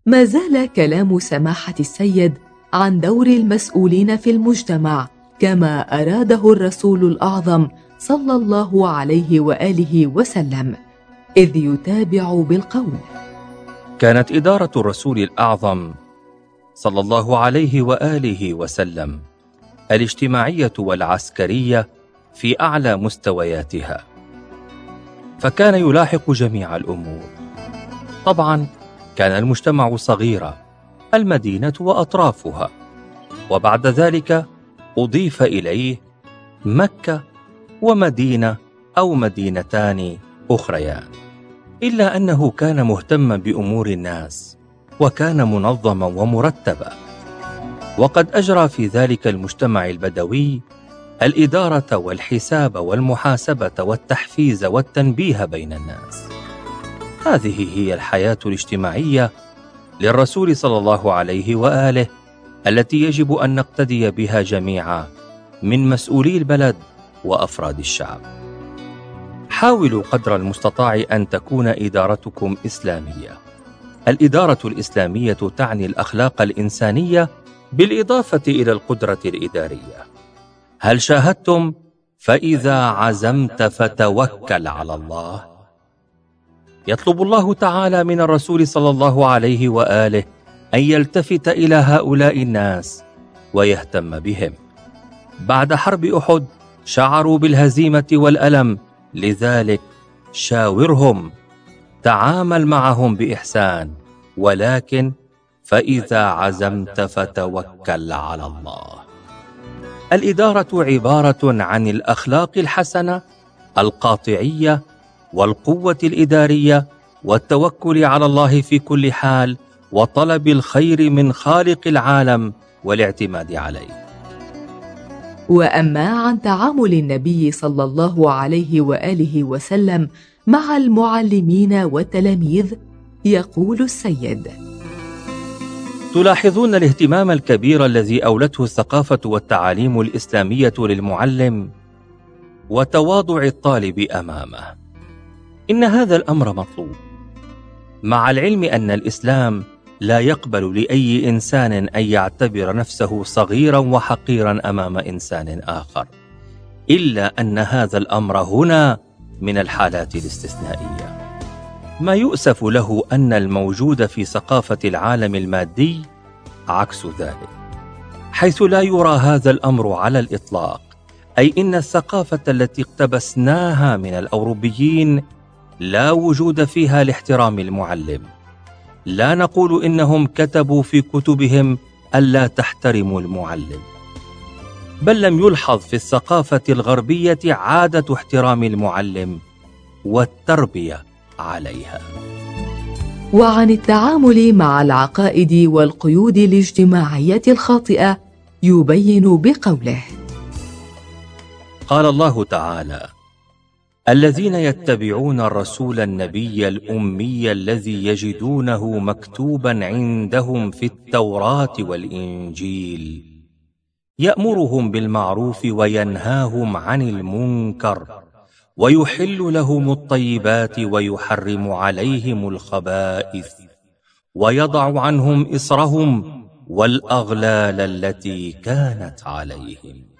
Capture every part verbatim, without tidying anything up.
ما زال كلام سماحة السيد عن دور المسؤولين في المجتمع كما أراده الرسول الأعظم صلى الله عليه وآله وسلم، إذ يتابع بالقول: كانت إدارة الرسول الأعظم صلى الله عليه وآله وسلم الاجتماعية والعسكرية في أعلى مستوياتها، فكان يلاحق جميع الأمور. طبعا كان المجتمع صغيرا، المدينة وأطرافها، وبعد ذلك أضيف إليه مكة ومدينة أو مدينتان أخريان، إلا أنه كان مهتما بأمور الناس وكان منظما ومرتبا، وقد أجرى في ذلك المجتمع البدوي الإدارة والحساب والمحاسبة والتحفيز والتنبيه بين الناس. هذه هي الحياة الاجتماعية للرسول صلى الله عليه وآله التي يجب أن نقتدي بها جميعا من مسؤولي البلد وأفراد الشعب. حاولوا قدر المستطاع أن تكون إدارتكم إسلامية. الإدارة الإسلامية تعني الأخلاق الإنسانية بالإضافة إلى القدرة الإدارية. هل شاهدتم؟ فإذا عزمت فتوكل على الله. يطلب الله تعالى من الرسول صلى الله عليه وآله أن يلتفت إلى هؤلاء الناس ويهتم بهم. بعد حرب أحد شعروا بالهزيمة والألم، لذلك شاورهم، تعامل معهم بإحسان، ولكن فإذا عزمت فتوكل على الله. الإدارة عبارة عن الأخلاق الحسنة القاطعية والقوة الإدارية والتوكل على الله في كل حال وطلب الخير من خالق العالم والاعتماد عليه. وأما عن تعامل النبي صلى الله عليه وآله وسلم مع المعلمين والتلاميذ، يقول السيد: تلاحظون الاهتمام الكبير الذي أولته الثقافة والتعاليم الإسلامية للمعلم وتواضع الطالب أمامه. إن هذا الأمر مطلوب، مع العلم أن الإسلام لا يقبل لأي إنسان أن يعتبر نفسه صغيرا وحقيرا أمام إنسان آخر، إلا أن هذا الأمر هنا من الحالات الاستثنائية. ما يؤسف له أن الموجود في ثقافة العالم المادي عكس ذلك، حيث لا يرى هذا الأمر على الإطلاق، أي إن الثقافة التي اقتبسناها من الأوروبيين لا وجود فيها لاحترام المعلم. لا نقول إنهم كتبوا في كتبهم ألا تحترموا المعلم، بل لم يلحظ في الثقافة الغربية عادة احترام المعلم والتربية عليها. وعن التعامل مع العقائد والقيود الاجتماعية الخاطئة يبين بقوله: قال الله تعالى: الذين يتبعون الرسول النبي الأمي الذي يجدونه مكتوبا عندهم في التوراة والإنجيل يأمرهم بالمعروف وينهاهم عن المنكر ويحل لهم الطيبات ويحرم عليهم الخبائث ويضع عنهم إصرهم والأغلال التي كانت عليهم.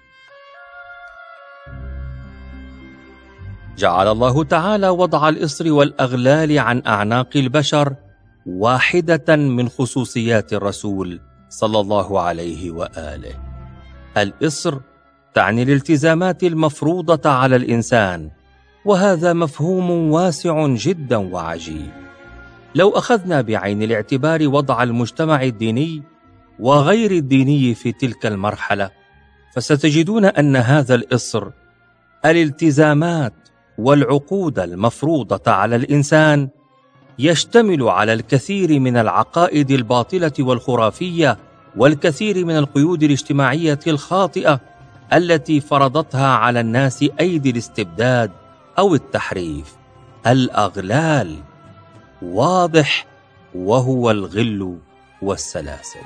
جعل الله تعالى وضع الإصر والأغلال عن أعناق البشر واحدة من خصوصيات الرسول صلى الله عليه وآله. الإصر تعني الالتزامات المفروضة على الإنسان، وهذا مفهوم واسع جدا وعجيب. لو أخذنا بعين الاعتبار وضع المجتمع الديني وغير الديني في تلك المرحلة، فستجدون أن هذا الإصر، الالتزامات والعقود المفروضة على الإنسان، يشتمل على الكثير من العقائد الباطلة والخرافية والكثير من القيود الاجتماعية الخاطئة التي فرضتها على الناس أيدي الاستبداد أو التحريف. الأغلال واضح، وهو الغل والسلاسل.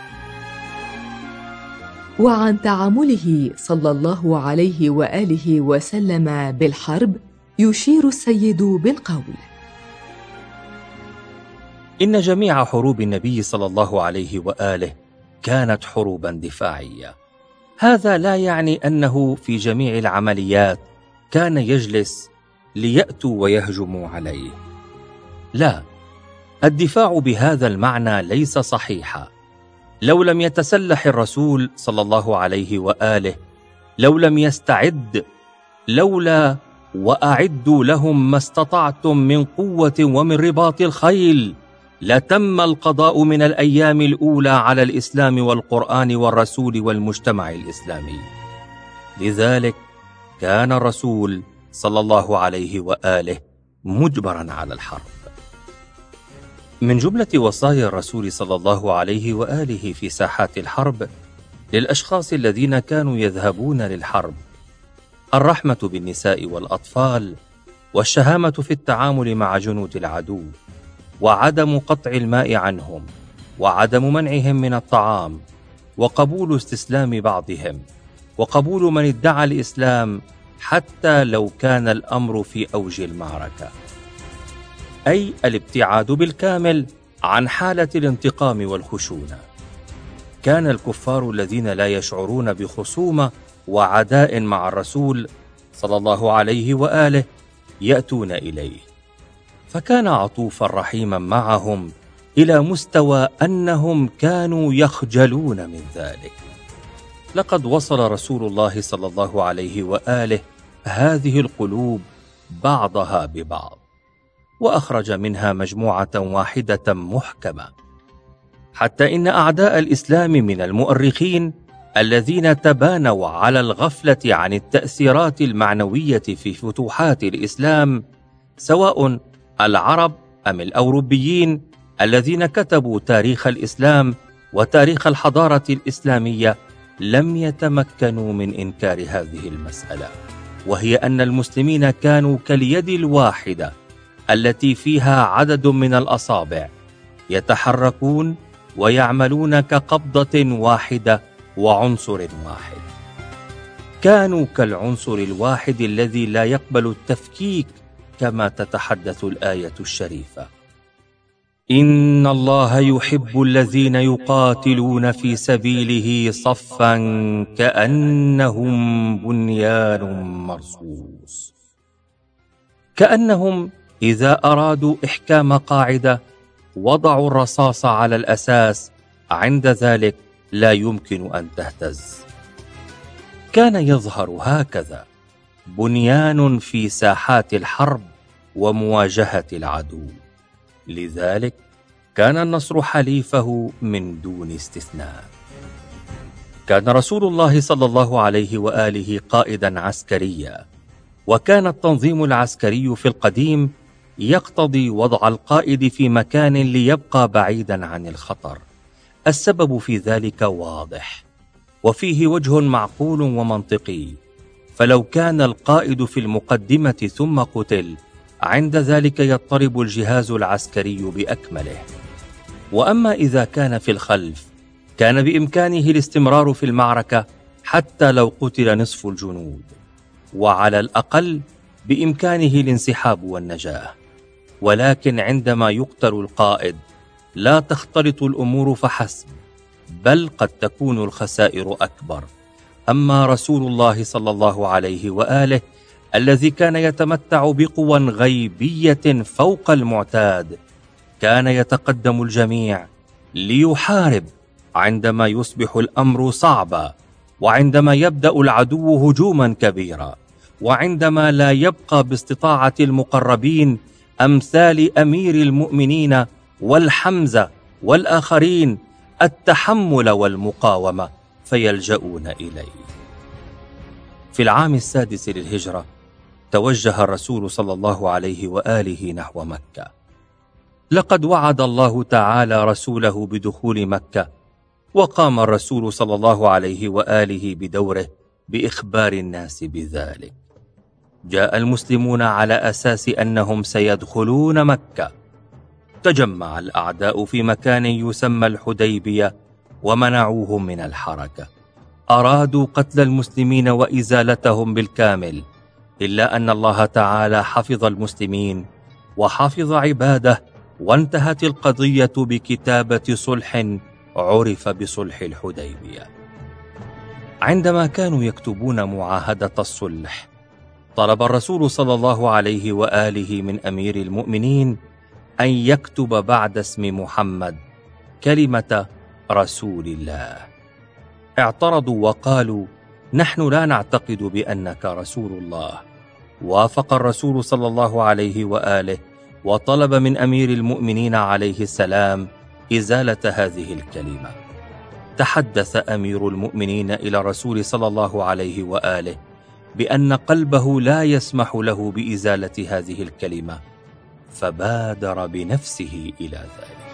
وعن تعامله صلى الله عليه وآله وسلم بالحرب يشير السيد بالقول: إن جميع حروب النبي صلى الله عليه وآله كانت حروبا دفاعية. هذا لا يعني أنه في جميع العمليات كان يجلس ليأتوا ويهجموا عليه. لا، الدفاع بهذا المعنى ليس صحيحا. لو لم يتسلح الرسول صلى الله عليه وآله، لو لم يستعد، لولا وأعدوا لهم ما استطعتم من قوة ومن رباط الخيل، لتم القضاء من الأيام الأولى على الإسلام والقرآن والرسول والمجتمع الإسلامي. لذلك كان الرسول صلى الله عليه وآله مجبرا على الحرب. من جملة وصايا الرسول صلى الله عليه وآله في ساحات الحرب للأشخاص الذين كانوا يذهبون للحرب الرحمة بالنساء والأطفال، والشهامة في التعامل مع جنود العدو، وعدم قطع الماء عنهم، وعدم منعهم من الطعام، وقبول استسلام بعضهم، وقبول من ادعى الإسلام حتى لو كان الأمر في أوج المعركة، أي الابتعاد بالكامل عن حالة الانتقام والخشونة. كان الكفار الذين لا يشعرون بخصومة وعداء مع الرسول صلى الله عليه وآله يأتون إليه، فكان عطوفا رحيما معهم إلى مستوى أنهم كانوا يخجلون من ذلك. لقد وصل رسول الله صلى الله عليه وآله هذه القلوب بعضها ببعض، وأخرج منها مجموعة واحدة محكمة، حتى إن أعداء الإسلام من المؤرخين الذين تبانوا على الغفلة عن التأثيرات المعنوية في فتوحات الإسلام، سواء العرب أم الأوروبيين الذين كتبوا تاريخ الإسلام وتاريخ الحضارة الإسلامية، لم يتمكنوا من إنكار هذه المسألة، وهي أن المسلمين كانوا كاليد الواحدة التي فيها عدد من الأصابع، يتحركون ويعملون كقبضة واحدة وعنصر واحد. كانوا كالعنصر الواحد الذي لا يقبل التفكيك، كما تتحدث الآية الشريفة: إن الله يحب الذين يقاتلون في سبيله صفا كأنهم بنيان مرصوص. كأنهم إذا أرادوا إحكام قاعدة وضعوا الرصاص على الأساس، عند ذلك لا يمكن أن تهتز. كان يظهر هكذا بنيان في ساحات الحرب ومواجهة العدو، لذلك كان النصر حليفه من دون استثناء. كان رسول الله صلى الله عليه وآله قائدا عسكريا، وكان التنظيم العسكري في القديم يقتضي وضع القائد في مكان ليبقى بعيدا عن الخطر. السبب في ذلك واضح وفيه وجه معقول ومنطقي، فلو كان القائد في المقدمة ثم قتل، عند ذلك يضطرب الجهاز العسكري بأكمله. وأما إذا كان في الخلف، كان بإمكانه الاستمرار في المعركة حتى لو قتل نصف الجنود، وعلى الأقل بإمكانه الانسحاب والنجاة. ولكن عندما يقتل القائد لا تختلط الأمور فحسب، بل قد تكون الخسائر أكبر. أما رسول الله صلى الله عليه وآله الذي كان يتمتع بقوى غيبية فوق المعتاد، كان يتقدم الجميع ليحارب عندما يصبح الأمر صعبا، وعندما يبدأ العدو هجوما كبيرا، وعندما لا يبقى باستطاعة المقربين أمثال أمير المؤمنين والحمزة والآخرين التحمل والمقاومة، فيلجؤون إليه. في العام السادس للهجرة توجه الرسول صلى الله عليه وآله نحو مكة. لقد وعد الله تعالى رسوله بدخول مكة، وقام الرسول صلى الله عليه وآله بدوره بإخبار الناس بذلك. جاء المسلمون على أساس أنهم سيدخلون مكة. تجمع الأعداء في مكان يسمى الحديبية ومنعوهم من الحركة. أرادوا قتل المسلمين وإزالتهم بالكامل، إلا أن الله تعالى حفظ المسلمين وحفظ عباده وانتهت القضية بكتابة صلح عرف بصلح الحديبية. عندما كانوا يكتبون معاهدة الصلح، طلب الرسول صلى الله عليه وآله من أمير المؤمنين أن يكتب بعد اسم محمد كلمة رسول الله. اعترضوا وقالوا: نحن لا نعتقد بأنك رسول الله. وافق الرسول صلى الله عليه وآله وطلب من أمير المؤمنين عليه السلام إزالة هذه الكلمة. تحدث أمير المؤمنين إلى الرسول صلى الله عليه وآله بأن قلبه لا يسمح له بإزالة هذه الكلمة، فبادر بنفسه إلى ذلك.